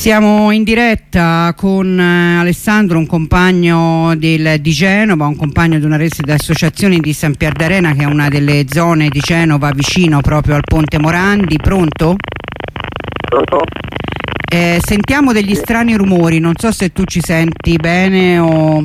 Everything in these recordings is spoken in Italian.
Siamo in diretta con Alessandro, un compagno di Genova, un compagno di una rete di associazioni di San Pier d'Arena, che è una delle zone di Genova vicino proprio al Ponte Morandi. Pronto? Pronto? Sentiamo degli strani rumori, non so se tu ci senti bene o...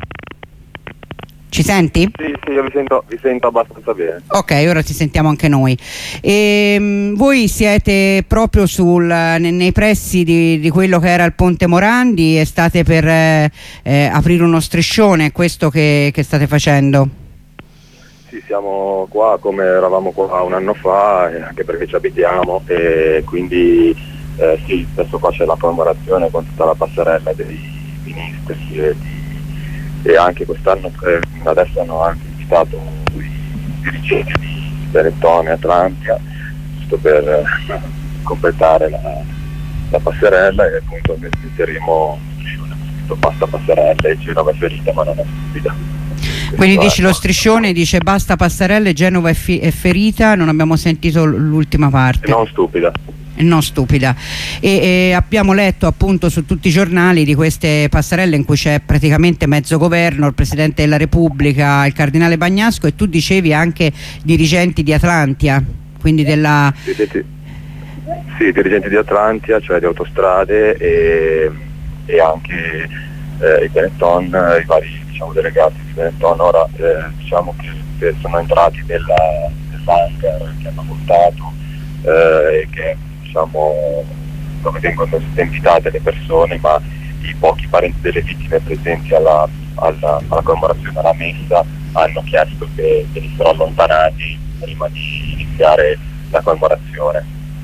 Ci senti? Sì, io vi sento abbastanza bene. Ok, ora ti sentiamo anche noi. Voi siete proprio nei pressi di quello che era il Ponte Morandi e state per aprire uno striscione, è questo che state facendo? Sì, siamo qua come eravamo qua un anno fa, anche perché ci abitiamo, e quindi sì, adesso qua c'è la commemorazione con tutta la passerella dei ministri e anche quest'anno adesso hanno anche invitato i dirigenti di Benetton e Atlantia, giusto per completare la passerella, e appunto metteremo scritto basta passerella e Genova è ferita ma non è stupida. Quindi dici lo striscione, dice basta passerella e Genova è ferita, non abbiamo sentito l'ultima parte. Non stupida. Non stupida. E abbiamo letto appunto su tutti i giornali di queste passerelle in cui c'è praticamente mezzo governo, il Presidente della Repubblica, il Cardinale Bagnasco, e tu dicevi anche dirigenti di Atlantia, quindi della... Sì, dirigenti di Atlantia, cioè di Autostrade, e anche i Benetton, i vari delegati di Benetton. Ora diciamo che sono entrati nell'hangar che hanno votato e che dove vengono invitate le persone, ma i pochi parenti delle vittime presenti alla commemorazione, alla messa, hanno chiesto che venissero allontanati prima di iniziare la commemorazione.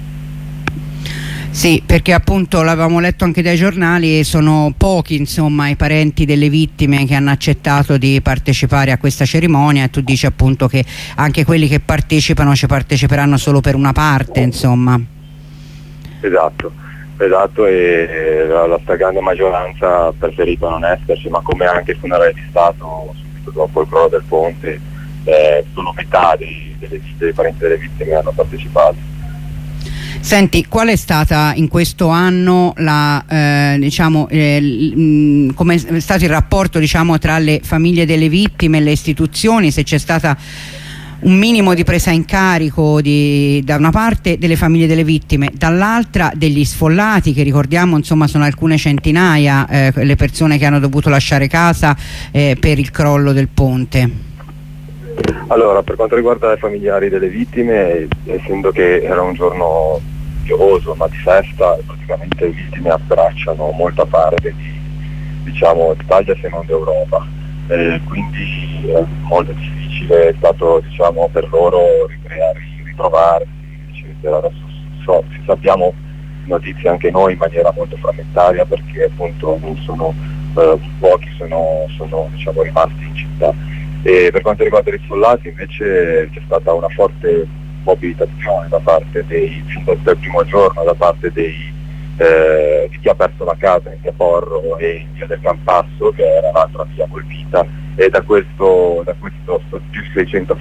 Sì, perché appunto l'avevamo letto anche dai giornali e sono pochi insomma i parenti delle vittime che hanno accettato di partecipare a questa cerimonia, e tu dici appunto che anche quelli che partecipano ci parteciperanno solo per una parte, insomma. Esatto, e la stragrande maggioranza preferito non esserci, ma come anche il funerale di Stato subito dopo il crollo del ponte, solo metà dei parenti delle vittime hanno partecipato. Senti, qual è stata in questo anno come è stato il rapporto tra le famiglie delle vittime e le istituzioni, se c'è stata un minimo di presa in carico da una parte delle famiglie delle vittime, dall'altra degli sfollati, che ricordiamo insomma sono alcune centinaia le persone che hanno dovuto lasciare casa per il crollo del ponte? Allora, per quanto riguarda i familiari delle vittime, essendo che era un giorno piovoso ma di festa, praticamente le vittime abbracciano molta parte d'Italia se non d'Europa, quindi è molto difficile è stato per loro ritrovarsi, eccetera. Adesso sappiamo notizie anche noi in maniera molto frammentaria, perché appunto non sono pochi sono rimasti in città. E per quanto riguarda gli sfollati invece c'è stata una forte mobilitazione da parte fin dal primo giorno, da parte di chi ha perso la casa in via Porro e in via del Campasso, che era l'altra via colpita, e da questo più di 600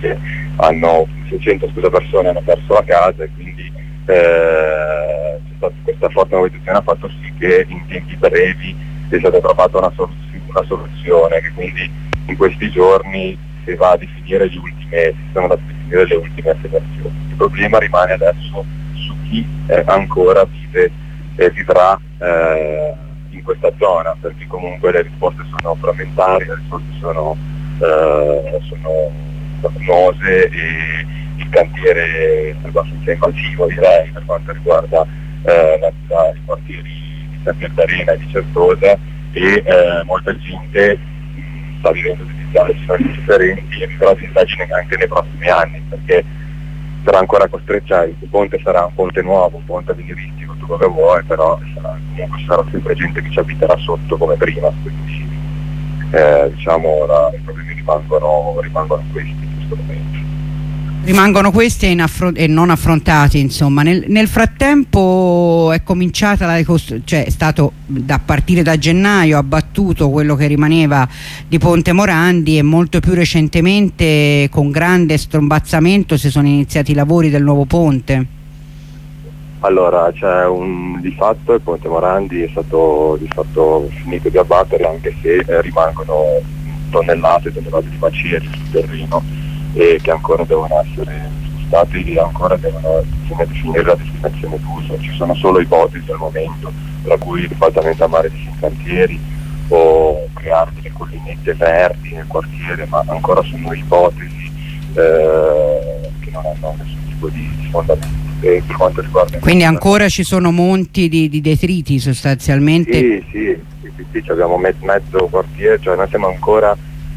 persone hanno perso la casa, e quindi c'è stata questa forte mobilitazione, ha fatto sì che in tempi brevi sia stata trovata una soluzione, che quindi in questi giorni si va a definire sono da definire le ultime assegnazioni. Il problema rimane adesso su chi ancora vivrà in questa zona, perché comunque le risposte sono frammentarie, le risposte sono lacunose, e il cantiere è abbastanza invasivo, direi, per quanto riguarda i quartieri di San Pier d'Arena e di Certosa, e molta gente sta vivendo delle situazioni differenti e vivrà disagine anche nei prossimi anni, perché sarà ancora costretto, il ponte sarà un ponte nuovo, un ponte avveniristico, tu come vuoi, però comunque sarà sempre gente che ci abiterà sotto come prima, quindi i problemi rimangono questi in questo momento. Rimangono questi e non affrontati, insomma. Nel frattempo è cominciata cioè è stato a partire da gennaio abbattuto quello che rimaneva di Ponte Morandi, e molto più recentemente con grande strombazzamento si sono iniziati i lavori del nuovo ponte. Allora, di fatto il Ponte Morandi è stato di fatto finito di abbattere, anche se rimangono tonnellate e tonnellate di macerie sul terreno e che ancora devono essere spostati e ancora devono definire la destinazione d'uso. Ci sono solo ipotesi al momento, tra cui il ribaltamento a mare di cantieri o creare delle collinette verdi nel quartiere, ma ancora sono ipotesi che non hanno nessun tipo di fondamento. Per quanto riguarda quindi ancora ci sono monti di detriti sostanzialmente? Sì, abbiamo mezzo quartiere, cioè noi siamo ancora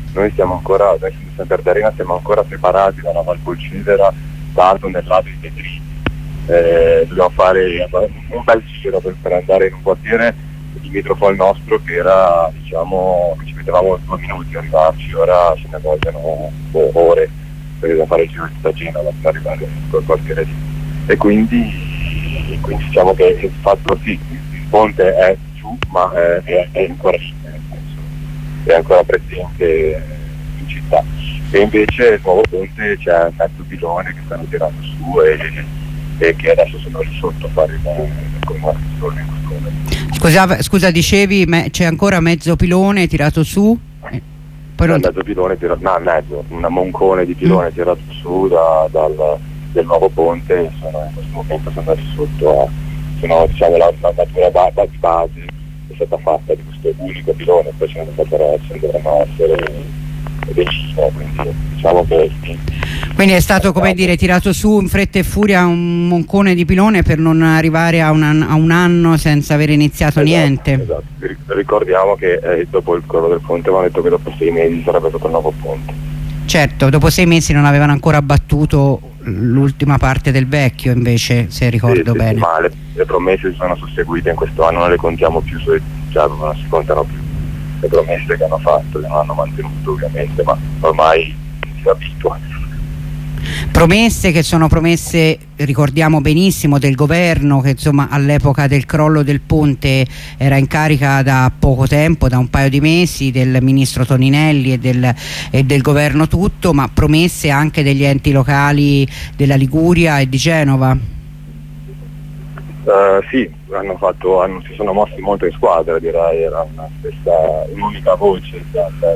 Sant'Arena siamo ancora separati dalla Valpolcivera da tonnellate di detriti. Dobbiamo fare un bel giro per andare in un quartiere limitrofo al nostro che era, diciamo, che ci mettevamo 2 minuti a arrivarci, ora ce ne vogliono ore, perché dobbiamo fare il giro di tutta Genova per arrivare in quel quartiere lì. E quindi diciamo che il fatto sì, il ponte è giù, ma è ancora lì, nel senso, è ancora presente in città. E invece il nuovo ponte c'è mezzo pilone che stanno tirando su e che adesso sono lì sotto a fare la comunicazione in questo momento. Scusa, dicevi c'è ancora mezzo pilone tirato su? Poi mezzo pilone un moncone di pilone tirato su del nuovo ponte, in questo momento sono andati sotto diciamo la natura di base è stata fatta di questo unico pilone, poi ce ne dovranno essere decine, quindi diciamo che quindi è stato, come dire, tirato su in fretta e furia un moncone di pilone per non arrivare a un anno senza aver iniziato niente. Esatto. Ricordiamo che dopo il crollo del ponte avevano detto che dopo 6 mesi sarebbe stato il nuovo ponte. Certo, dopo 6 mesi non avevano ancora abbattuto l'ultima parte del vecchio, invece, se ricordo bene. Sì, ma le promesse si sono susseguite in questo anno, non le contiamo più, non si contano più le promesse che hanno fatto, che non hanno mantenuto ovviamente, ma ormai si abitua. Promesse che sono promesse, ricordiamo benissimo, del governo che insomma all'epoca del crollo del ponte era in carica da poco tempo, da un paio di mesi, del ministro Toninelli e del governo tutto, ma promesse anche degli enti locali della Liguria e di Genova. Sì, si sono mossi molto in squadra, direi, era un'unica voce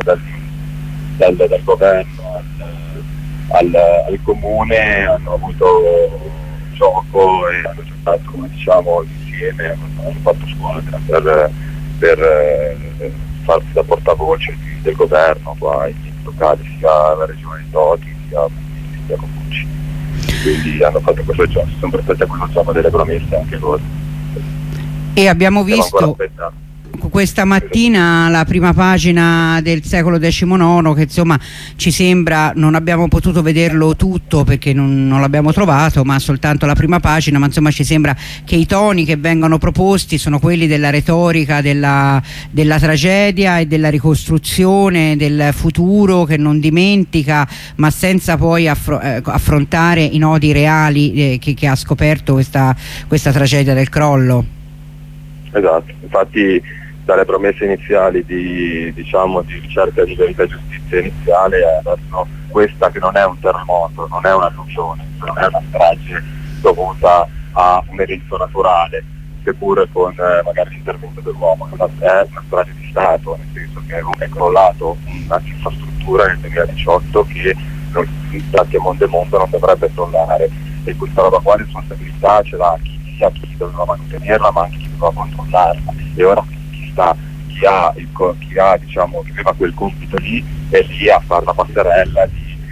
dal governo al comune, hanno avuto gioco e hanno giocato, diciamo, insieme, hanno fatto squadra per farsi da portavoce del governo qua, ai locali, sia la regione di Toti sia Comucci. Quindi hanno fatto questo gioco, sono prestati a questo gioco delle promesse anche loro. E abbiamo visto questa mattina la prima pagina del Secolo XIX, che insomma ci sembra, non abbiamo potuto vederlo tutto perché non l'abbiamo trovato, ma soltanto la prima pagina, ma insomma ci sembra che i toni che vengono proposti sono quelli della retorica della tragedia e della ricostruzione del futuro che non dimentica, ma senza poi affrontare i nodi reali che ha scoperto questa tragedia del crollo. Esatto, infatti dalle promesse iniziali di ricerca di verità e giustizia iniziale adesso questa, che non è un terremoto, non è un'alluvione, non è una strage dovuta a un evento naturale, seppure con magari l'intervento dell'uomo, è una strage di Stato, nel senso che è crollato una infrastruttura nel 2018 che a mondo e mondo non dovrebbe crollare, e questa roba qua, responsabilità ce l'ha chi doveva mantenerla, ma anche chi doveva controllarla, e ora chi aveva quel compito lì è lì a fare la passerella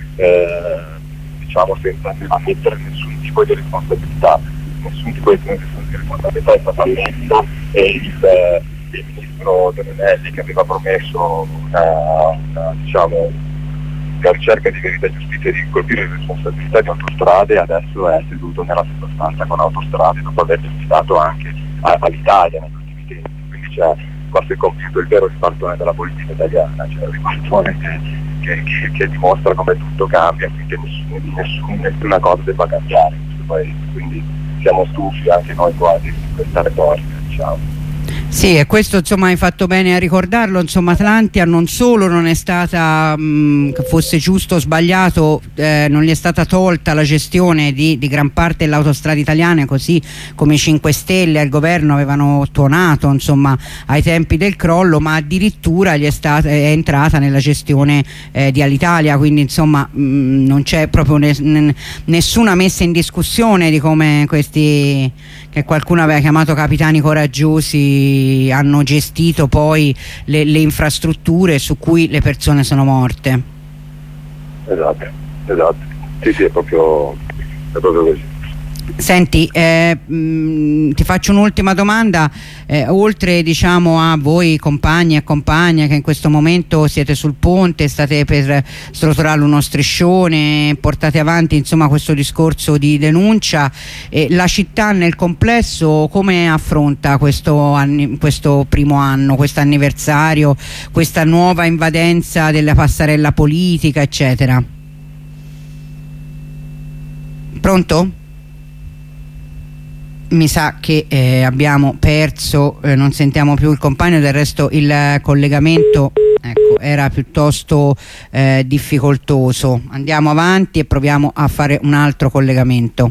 senza ammettere nessun tipo di responsabilità. Nessun tipo di responsabilità è stata ammessa, e il ministro Toninelli, che aveva promesso una ricerca di verità e giustizia, di colpire le responsabilità di Autostrade, adesso è seduto nella stessa stanza con Autostrade dopo aver denunciato anche all'Italia negli ultimi tempi. Quindi c'è forse compiuto il vero ribaltone della politica italiana, cioè il ribaltone che dimostra come tutto cambia, che nessuna cosa debba cambiare in questo paese. Quindi siamo stufi anche noi quasi di questa retorica, diciamo. Sì, e questo insomma hai fatto bene a ricordarlo, insomma Atlantia non solo non è stata, che fosse giusto o sbagliato, non gli è stata tolta la gestione di gran parte dell'autostrada italiana, così come i 5 Stelle al governo avevano tuonato insomma ai tempi del crollo, ma addirittura è entrata nella gestione di Alitalia, quindi insomma non c'è proprio nessuna messa in discussione di come questi, che qualcuno aveva chiamato capitani coraggiosi, hanno gestito poi le infrastrutture su cui le persone sono morte. Esatto, sì, è proprio così. Senti, ti faccio un'ultima domanda, oltre diciamo a voi compagni e compagne che in questo momento siete sul ponte, state per strotolare uno striscione, portate avanti insomma questo discorso di denuncia, la città nel complesso come affronta questo primo anno, questo anniversario, questa nuova invadenza della passerella politica eccetera? Pronto? Mi sa che abbiamo perso, non sentiamo più il compagno, del resto il collegamento era piuttosto difficoltoso. Andiamo avanti e proviamo a fare un altro collegamento.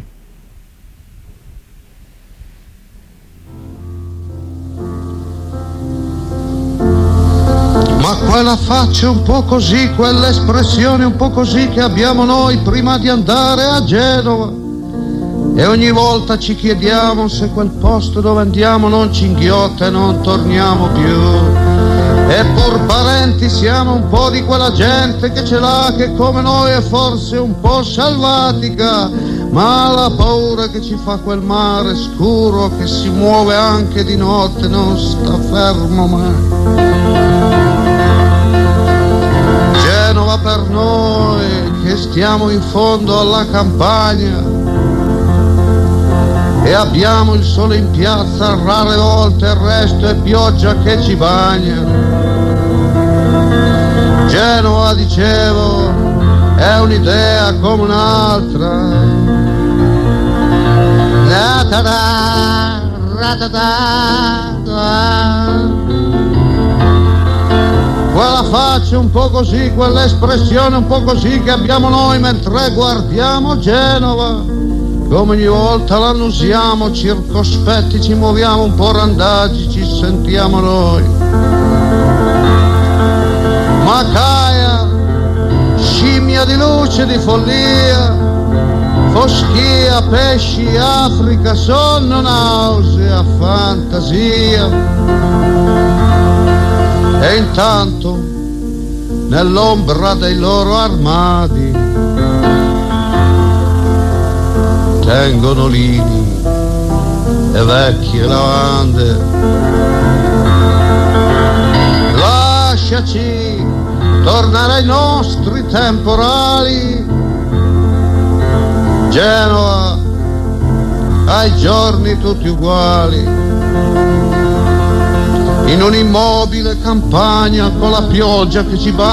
Ma quella faccia un po' così, quell'espressione un po' così che abbiamo noi prima di andare a Genova. E ogni volta ci chiediamo se quel posto dove andiamo non ci inghiotta e non torniamo più. Eppur parenti siamo un po' di quella gente che ce l'ha, che come noi è forse un po' selvatica, ma la paura che ci fa quel mare scuro che si muove anche di notte non sta fermo mai. Genova per noi che stiamo in fondo alla campagna e abbiamo il sole in piazza, rare volte il resto è pioggia che ci bagna. Genova, dicevo, è un'idea come un'altra. Quella faccia un po' così, quell'espressione un po' così che abbiamo noi mentre guardiamo Genova. Come ogni volta l'annusiamo, circospetti ci muoviamo un po' randaggi, ci sentiamo noi. Macaia, scimmia di luce, di follia, foschia, pesci, Africa, sonno, nausea, fantasia. E intanto, nell'ombra dei loro armadi, tengono lini e vecchie lavande. Lasciaci tornare ai nostri temporali, Genova, ai giorni tutti uguali, in un'immobile campagna con la pioggia che ci